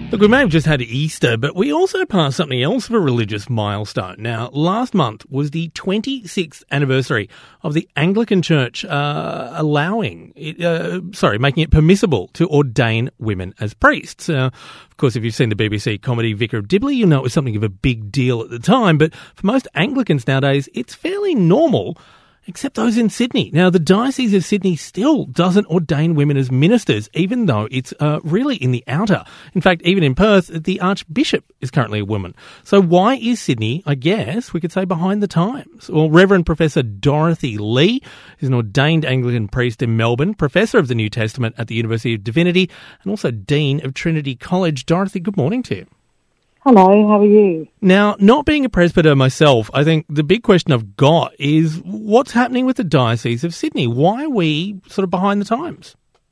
Look, we may have just had Easter, but we also passed something else of a religious milestone. Now, last month was the 26th anniversary of the Anglican Church making it permissible to ordain women as priests. Of course, if you've seen the BBC comedy Vicar of Dibley, you'll know it was something of a big deal at the time, but for most Anglicans nowadays, it's fairly normal, except those in Sydney. Now, the Diocese of Sydney still doesn't ordain women as ministers, even though it's really in the outer. In fact, even in Perth, the Archbishop is currently a woman. So why is Sydney, I guess, we could say, behind the times? Well, Reverend Professor Dorothy Lee is an ordained Anglican priest in Melbourne, Professor of the New Testament at the University of Divinity, and also Dean of Trinity College. Dorothy, good morning to you. Hello, how are you? Now, not being a presbyter myself, I think the big question I've got is what's happening with the Diocese of Sydney? Why are we sort of behind the times?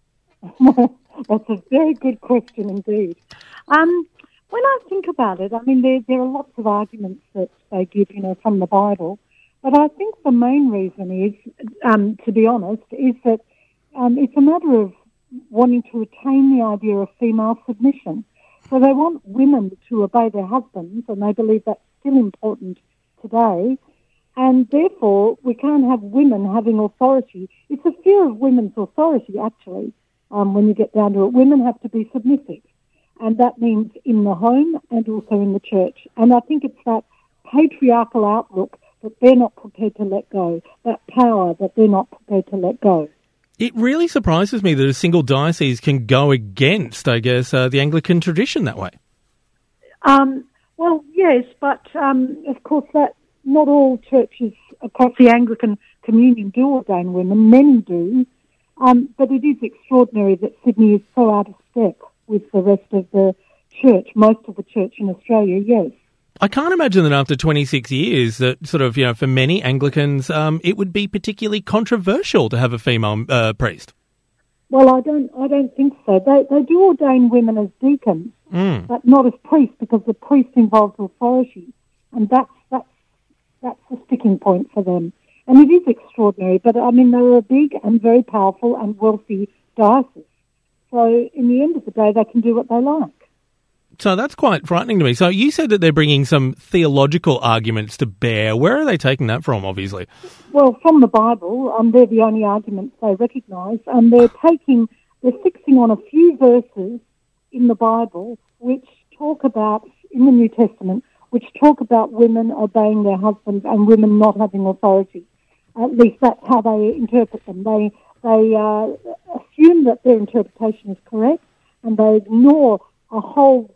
That's a very good question indeed. When I think about it, I mean, there are lots of arguments that they give, from the Bible. But I think the main reason is, to be honest, is that it's a matter of wanting to retain the idea of female submission. So they want women to obey their husbands, and they believe that's still important today. And therefore, we can't have women having authority. It's a fear of women's authority, actually, when you get down to it. Women have to be submissive, and that means in the home and also in the church. And I think it's that patriarchal outlook that they're not prepared to let go, that power that they're not prepared to let go. It really surprises me that a single diocese can go against, I guess, the Anglican tradition that way. Well, yes, but of course that not all churches across the Anglican communion do ordain women. Many do, but it is extraordinary that Sydney is so out of step with the rest of the church, most of the church in Australia, yes. I can't imagine that after 26 years that sort of, for many Anglicans, it would be particularly controversial to have a female priest. Well, I don't think so. They do ordain women as deacons, but not as priests, because the priest involves authority, and that's the sticking point for them. And it is extraordinary, but I mean, they're a big and very powerful and wealthy diocese. So in the end of the day, they can do what they like. So that's quite frightening to me. So you said that they're bringing some theological arguments to bear. Where are they taking that from, obviously? Well, from the Bible. They're the only arguments they recognise. And they're fixing on a few verses in the Bible which talk about, in the New Testament, which talk about women obeying their husbands and women not having authority. At least that's how they interpret them. They assume that their interpretation is correct, and they ignore the whole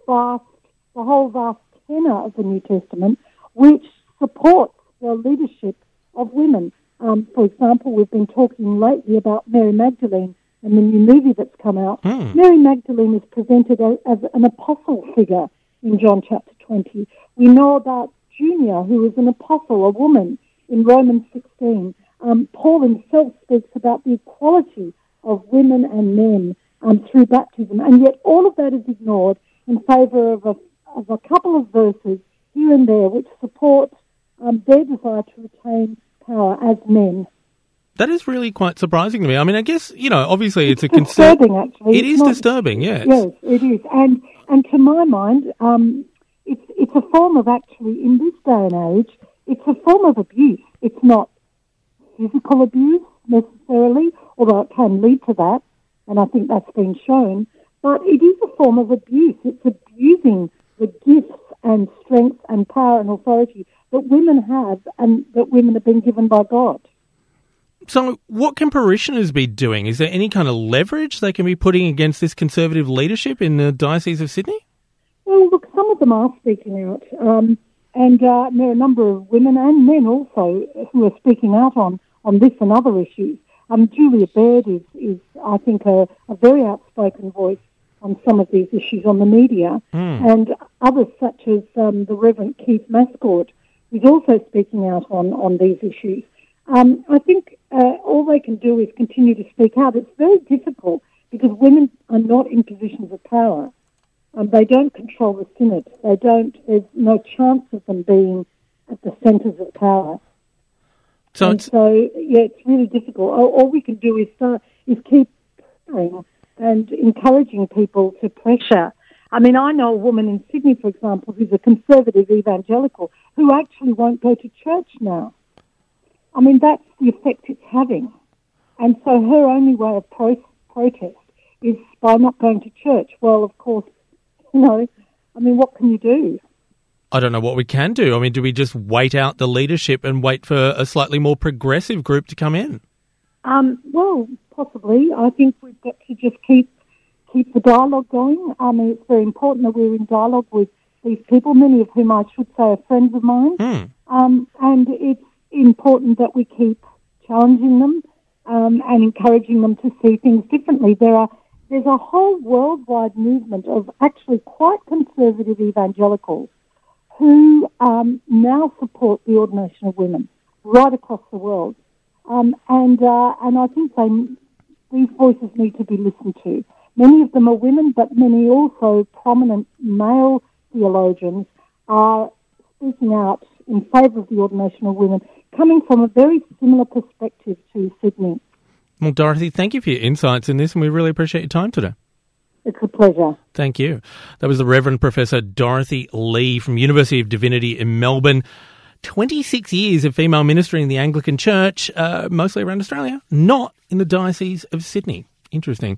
vast tenor of the New Testament, which supports the leadership of women. For example, we've been talking lately about Mary Magdalene and the new movie that's come out. Mary Magdalene is presented as an apostle figure in John chapter 20. We know about Junia, who is an apostle, a woman, in Romans 16. Paul himself speaks about the equality of women and men through baptism, and yet all of that is ignored in favour of a couple of verses here and there which support their desire to retain power as men. That is really quite surprising to me. I mean, I guess, obviously it's a disturbing, actually. It is disturbing, yes. Yes, it is. And to my mind, it's a form of, actually, in this day and age, it's a form of abuse. It's not physical abuse necessarily, although it can lead to that. And I think that's been shown. But it is a form of abuse. It's abusing the gifts and strength and power and authority that women have and that women have been given by God. So what can parishioners be doing? Is there any kind of leverage they can be putting against this conservative leadership in the Diocese of Sydney? Well, look, some of them are speaking out. And there are a number of women and men also who are speaking out on this and other issues. Julia Baird is I think, a very outspoken voice on some of these issues on the media, and others such as the Reverend Keith Mascord, who's also speaking out on these issues. I think all they can do is continue to speak out. It's very difficult because women are not in positions of power. They don't control the synod. There's no chance of them being at the centres of power. So it's really difficult. All we can do is keep praying and encouraging people to pressure I mean, I know a woman in Sydney, for example, who's a conservative evangelical who actually won't go to church now. I mean, that's the effect it's having. And so her only way of protest is by not going to church. Well, of course, what can you do? I don't know what we can do. I mean, do we just wait out the leadership and wait for a slightly more progressive group to come in? Well, possibly. I think we've got to just keep the dialogue going. I mean, it's very important that we're in dialogue with these people, many of whom I should say are friends of mine. And it's important that we keep challenging them and encouraging them to see things differently. There's a whole worldwide movement of actually quite conservative evangelicals who now support the ordination of women right across the world. And I think these voices need to be listened to. Many of them are women, but many also prominent male theologians are speaking out in favour of the ordination of women, coming from a very similar perspective to Sydney. Well, Dorothy, thank you for your insights in this, and we really appreciate your time today. It's a pleasure. Thank you. That was the Reverend Professor Dorothy Lee from University of Divinity in Melbourne. 26 years of female ministry in the Anglican Church, mostly around Australia, not in the Diocese of Sydney. Interesting.